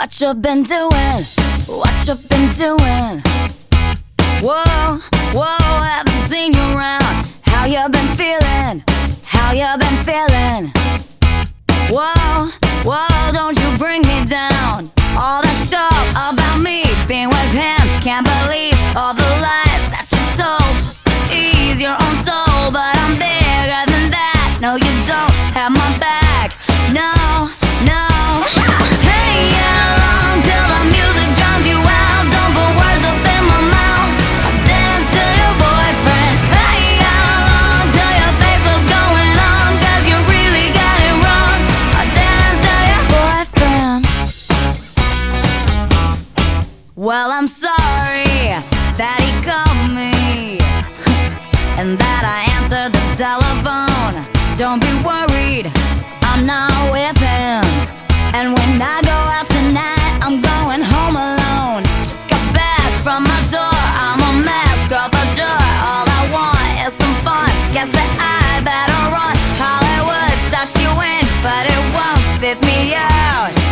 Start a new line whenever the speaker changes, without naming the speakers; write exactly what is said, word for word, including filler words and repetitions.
What you been doing? What you been doing? Whoa, whoa, haven't seen you around. How you been feeling? How you been feeling? Whoa, whoa, don't you bring me down. All that stuff about me being with him, can't believe all the lies that you told just to ease your own soul. But I'm bigger than that. No, you don't have my back. No, no. Hang along till the music drowns you out. Don't put words up in my mouth. I'll dance to your boyfriend. Hang along till your face what's going on, 'cause you really got it wrong. I'll dance to your boyfriend. Well, I'm sorry that he called me and that I answered the telephone. Don't be worried, I'm not with him. And when I go out tonight, I'm going home alone. Just got back from my tour, I'm a mess, girl, for sure. All I want is some fun, guess that I better run. Hollywood sucks you in, but it won't spit me out.